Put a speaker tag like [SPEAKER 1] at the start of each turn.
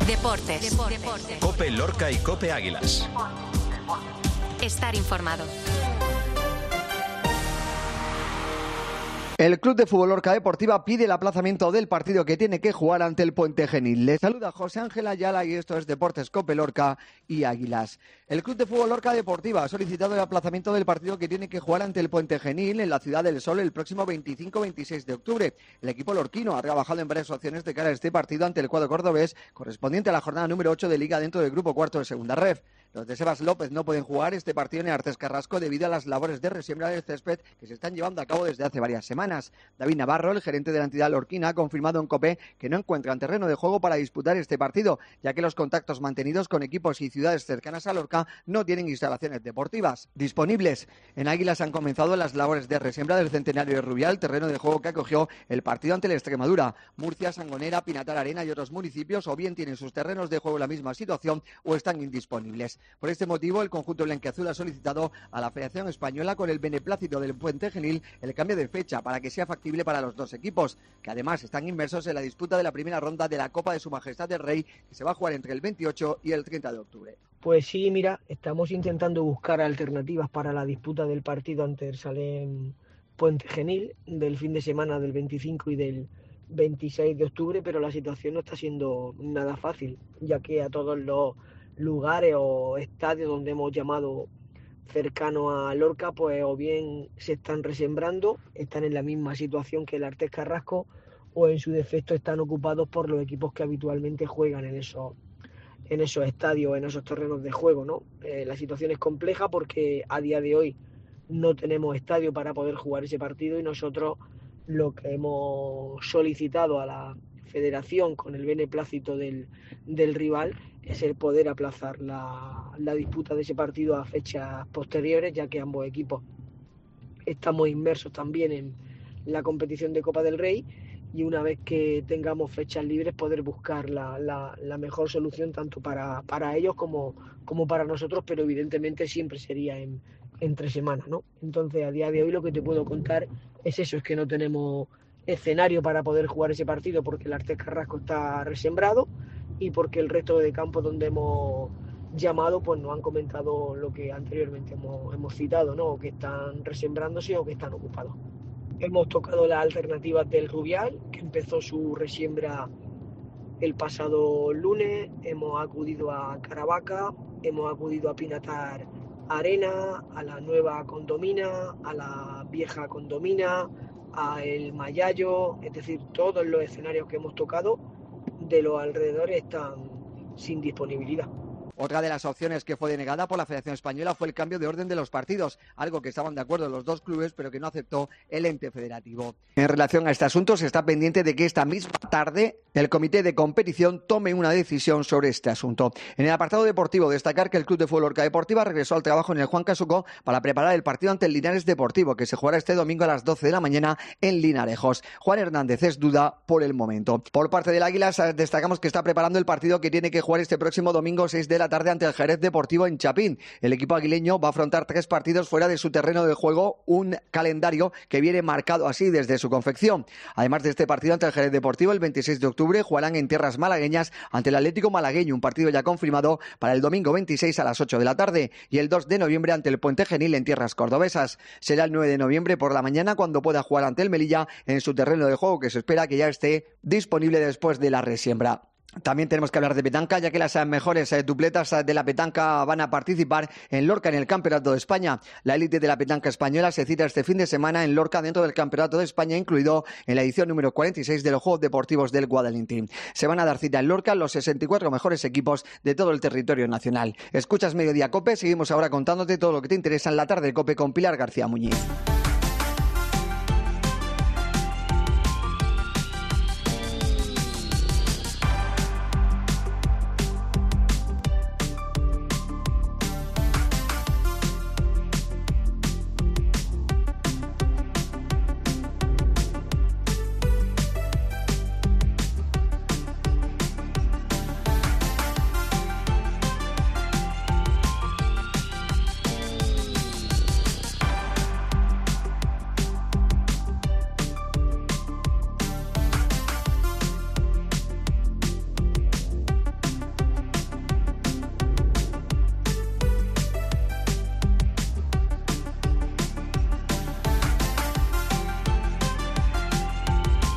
[SPEAKER 1] Deportes.
[SPEAKER 2] COPE Lorca y COPE Águilas.
[SPEAKER 1] Estar informado.
[SPEAKER 3] El Club de Fútbol Lorca Deportiva pide el aplazamiento del partido que tiene que jugar ante el Puente Genil. Les saluda José Ángel Ayala y esto es Deportes COPE Lorca y Águilas. El Club de Fútbol Lorca Deportiva ha solicitado el aplazamiento del partido que tiene que jugar ante el Puente Genil en la Ciudad del Sol el próximo 25-26 de octubre. El equipo lorquino ha trabajado en varias opciones de cara a este partido ante el cuadro cordobés correspondiente a la jornada número 8 de Liga dentro del grupo cuarto de Segunda Ref. Los de Sebas López no pueden jugar este partido en Artes Carrasco debido a las labores de resiembra del césped que se están llevando a cabo desde hace varias semanas. David Navarro, el gerente de la entidad lorquina, ha confirmado en COPE que no encuentran terreno de juego para disputar este partido, ya que los contactos mantenidos con equipos y ciudades cercanas a Lorca no tienen instalaciones deportivas disponibles. En Águilas han comenzado las labores de resiembra del Centenario de Rubial, terreno de juego que acogió el partido ante la Extremadura. Murcia, Sangonera, Pinatar Arena y otros municipios o bien tienen sus terrenos de juego en la misma situación o están indisponibles. Por este motivo, el conjunto blanquiazul ha solicitado a la Federación Española, con el beneplácito del Puente Genil, el cambio de fecha para que sea factible para los dos equipos, que además están inmersos en la disputa de la primera ronda de la Copa de Su Majestad el Rey, que se va a jugar entre el 28 y el 30 de octubre.
[SPEAKER 4] Pues sí, mira, estamos intentando buscar alternativas para la disputa del partido ante el Salem Puente Genil del fin de semana del 25 y del 26 de octubre, pero la situación no está siendo nada fácil, ya que a todos los lugares o estadios donde hemos llamado cercano a Lorca, pues o bien se están resembrando, están en la misma situación que el Artes Carrasco, o en su defecto están ocupados por los equipos que habitualmente juegan en esos estadios, en esos terrenos de juego, ¿no? La situación es compleja porque a día de hoy no tenemos estadio para poder jugar ese partido, y nosotros lo que hemos solicitado a la Federación con el beneplácito del rival es el poder aplazar la disputa de ese partido a fechas posteriores, ya que ambos equipos estamos inmersos también en la competición de Copa del Rey, y una vez que tengamos fechas libres poder buscar la mejor solución tanto para ellos como para nosotros, pero evidentemente siempre sería entre semanas, ¿no? Entonces, a día de hoy lo que te puedo contar es eso, es que no tenemos escenario para poder jugar ese partido porque el Artes Carrasco está resembrado y porque el resto de campos donde hemos llamado pues nos han comentado lo que anteriormente hemos citado, ¿no? O que están resembrándose o que están ocupados. Hemos tocado las alternativas del Rubial, que empezó su resiembra el pasado lunes, hemos acudido a Caravaca, hemos acudido a Pinatar Arena, a la nueva Condomina, a la vieja Condomina, a el Mayallo, es decir, todos los escenarios que hemos tocado de los alrededores están sin disponibilidad.
[SPEAKER 3] Otra de las opciones que fue denegada por la Federación Española fue el cambio de orden de los partidos, algo que estaban de acuerdo los dos clubes, pero que no aceptó el ente federativo. En relación a este asunto, se está pendiente de que esta misma tarde el comité de competición tome una decisión sobre este asunto. En el apartado deportivo, destacar que el Club de Fútbol Lorca Deportiva regresó al trabajo en el Juan Casuco para preparar el partido ante el Linares Deportivo, que se jugará este domingo a las 12 de la mañana en Linarejos. Juan Hernández es duda por el momento. Por parte del Águilas, destacamos que está preparando el partido que tiene que jugar este próximo domingo 6 de la tarde ante el Jerez Deportivo en Chapín. El equipo aguileño va a afrontar 3 partidos fuera de su terreno de juego, un calendario que viene marcado así desde su confección. Además de este partido ante el Jerez Deportivo, el 26 de octubre jugarán en tierras malagueñas ante el Atlético Malagueño, un partido ya confirmado para el domingo 26 a las 8 de la tarde, y el 2 de noviembre ante el Puente Genil en tierras cordobesas. Será el 9 de noviembre por la mañana cuando pueda jugar ante el Melilla en su terreno de juego, que se espera que ya esté disponible después de la resiembra. También tenemos que hablar de petanca, ya que las mejores dupletas de la petanca van a participar en Lorca en el Campeonato de España. La élite de la petanca española se cita este fin de semana en Lorca dentro del Campeonato de España, incluido en la edición número 46 de los Juegos Deportivos del Guadalentín. Se van a dar cita en Lorca los 64 mejores equipos de todo el territorio nacional. Escuchas Mediodía COPE, seguimos ahora contándote todo lo que te interesa en la tarde de COPE con Pilar García Muñiz.